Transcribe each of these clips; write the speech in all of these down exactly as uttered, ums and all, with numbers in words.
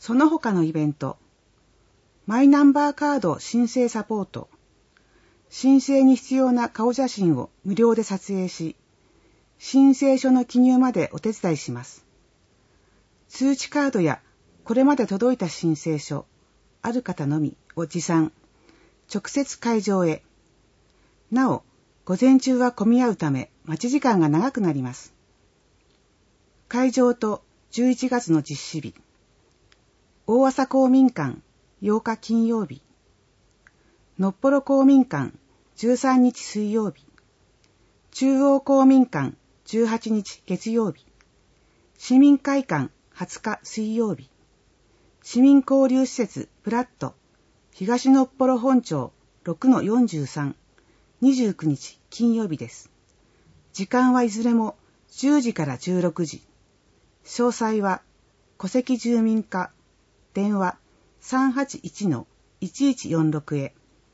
その他のイベント、マイナンバーカード申請サポート、申請に必要な顔写真を無料で撮影し、申請書の記入までお手伝いします。通知カードやこれまで届いた申請書、ある方のみを持参、直接会場へ。なお、午前中は混み合うため待ち時間が長くなります。会場とじゅういちがつの実施日。大麻公民館ようか金曜日。のっぽろ公民館じゅうさんにち水曜日。中央公民館じゅうはちにち月曜日。市民会館はつか水曜日。市民交流施設プラット東のっぽろ本町 ろくのよんじゅうさん、にじゅうくにち金曜日です。時間はいずれもじゅうじからじゅうろくじ。詳細は戸籍住民課電話 さんはちいちのいちいちよんろく へ。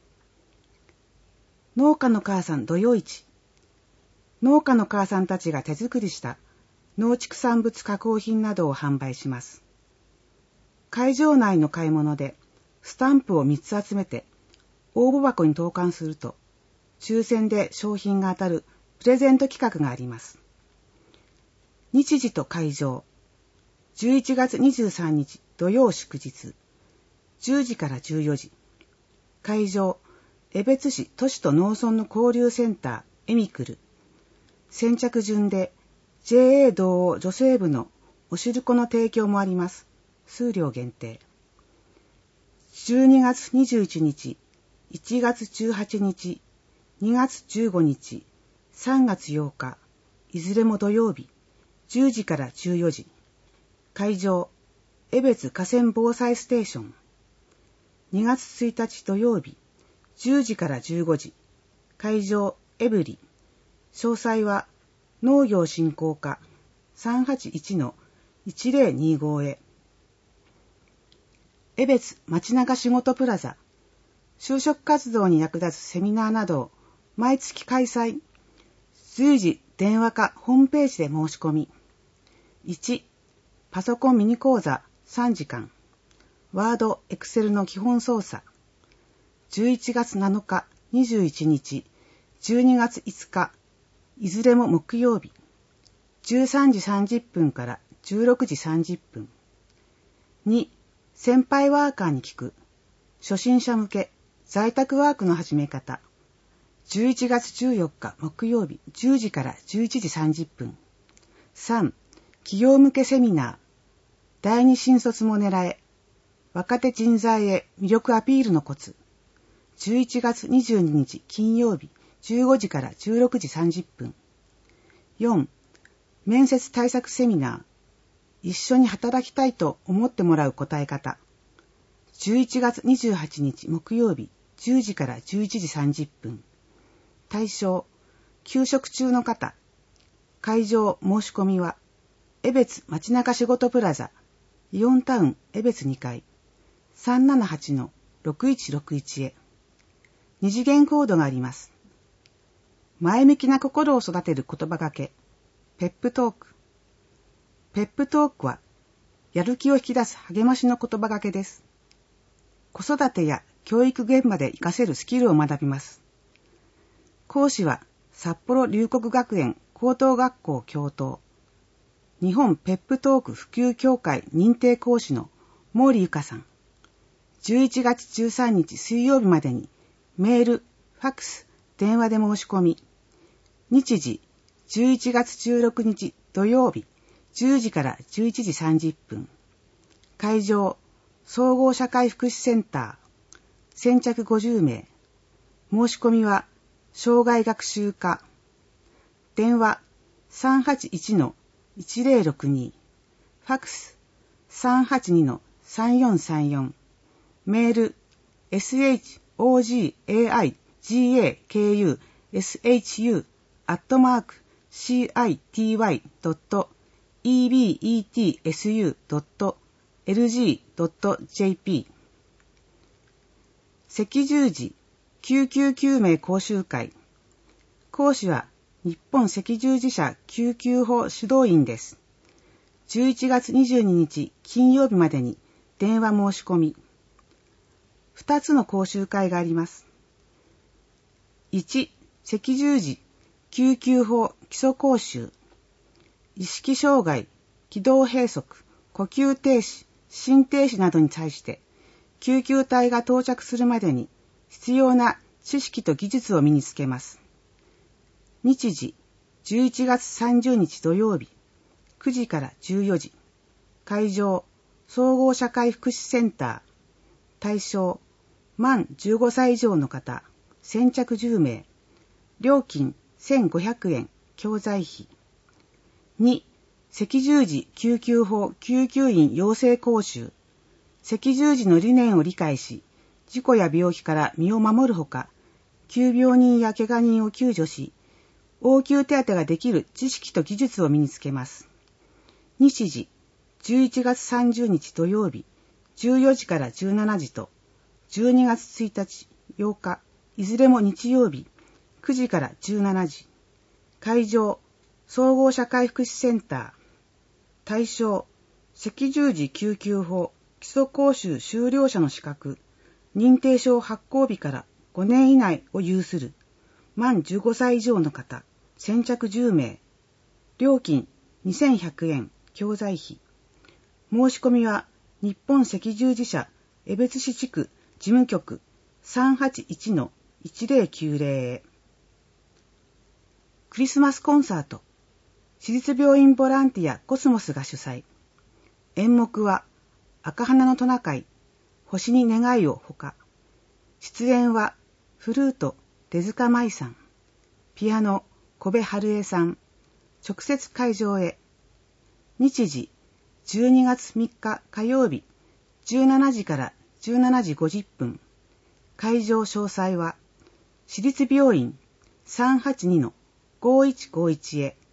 農家の母さん土曜市。農家の母さんたちが手作りした農畜産物加工品などを販売します。会場内の買い物でスタンプをみっつ集めて応募箱に投函すると抽選で商品が当たるプレゼント企画があります。日時と会場。じゅういちがつにじゅうさんにち土曜祝日。じゅうじからじゅうよじ。会場、江別市都市と農村の交流センターエミクル。先着順で ジェーエー 同央女性部のおしるこの提供もあります。数量限定。じゅうにがつにじゅういちにち、いちがつじゅうはちにち、にがつじゅうごにち、さんがつようか、いずれも土曜日、じゅうじからじゅうよじ。会場、江別河川防災ステーション。にがつついたち土曜日、じゅうじからじゅうごじ。会場、エブリ。詳細は農業振興課 さんはちいちのいちぜろにご へ。江別街中仕事プラザ。就職活動に役立つセミナーなどを毎月開催。随時電話かホームページで申し込み。いち. パソコンミニ講座さんじかん。ワード、エクセルの基本操作。じゅういちがつなのか、にじゅういちにち、じゅうにがついつか、いずれも木曜日。じゅうさんじさんじゅっぷんからじゅうろくじさんじゅっぷん。に. 先輩ワーカーに聞く。初心者向け在宅ワークの始め方。じゅういちがつじゅうよっか木曜日じゅうじからじゅういちじさんじゅっぷん。さん. 企業向けセミナー。第二新卒も狙え。若手人材へ魅力アピールのコツ。じゅういちがつにじゅうににち金曜日じゅうごじからじゅうろくじさんじゅっぷん。よん. 面接対策セミナー。一緒に働きたいと思ってもらう答え方。じゅういちがつにじゅうはちにち木曜日じゅうじからじゅういちじさんじゅっぷん。対象、休職中の方。会場申し込みは、江別街中仕事プラザ、イオンタウン江別にかい、さんななはちのろくいちろくいち へ。二次元コードがあります。前向きな心を育てる言葉がけ、ペップトーク。ペップトークは、やる気を引き出す励ましの言葉がけです。子育てや教育現場で活かせるスキルを学びます。講師は、札幌龍谷学園高等学校教頭、日本ペップトーク普及協会認定講師の毛利ゆかさん。じゅういちがつじゅうさんにち水曜日までにメール、ファックス、電話で申し込み。日時、じゅういちがつじゅうろくにち土曜日、じゅうじからじゅういちじさんじゅっぷん。会場、総合社会福祉センター。先着ごじゅうめい。申し込みは、障害学習課。電話、さんはちいちのいちぜろろくに。ファックス、さんはちにのさんよんさんよん。メール、エスエイチオージーエーアイジーエーケーユーエスエイチユー アットマーク シーアイティーワイ ドット イービーイーティーエスユー ドット エルジー ドット ジェーピー。赤十字救急救命講習会。講師は日本赤十字社救急法指導員です。じゅういちがつにじゅうににち金曜日までに電話申し込み。二つの講習会があります。いち、赤十字救急法基礎講習。意識障害、気道閉塞、呼吸停止、心停止などに対して、救急隊が到着するまでに必要な知識と技術を身につけます。日時、じゅういちがつさんじゅうにち土曜日、くじからじゅうよじ。会場、総合社会福祉センター。対象、満じゅうごさい以上の方、先着じゅうめい。料金せんごひゃくえん、教材費。に、赤十字救急法救急員養成講習。赤十字の理念を理解し、事故や病気から身を守るほか、急病人や怪我人を救助し、応急手当てができる知識と技術を身につけます。日時、じゅういちがつさんじゅうにち土曜日、じゅうよじからじゅうしちじと、じゅうにがつついたち、ようか、いずれも日曜日、くじからじゅうしちじ。会場、総合社会福祉センター。対象、赤十字救急法基礎講習修了者の資格、認定証発行日からごねん以内を有する、満じゅうごさい以上の方、先着じゅうめい。料金にせんひゃくえん、教材費。申し込みは、日本赤十字社江別市地区事務局 さんはちいちのいちぜろきゅうぜろ へ。クリスマスコンサート。私立病院ボランティアコスモスが主催。演目は、赤花のトナカイ、星に願いをほか。出演は、フルート、手塚舞さん。ピアノ、小部春江さん。直接会場へ。日時、じゅうにがつみっか火曜日、じゅうしちじからじゅうしちじごじゅっぷん。会場詳細は、私立病院 さんはちにのごいちごいち へ。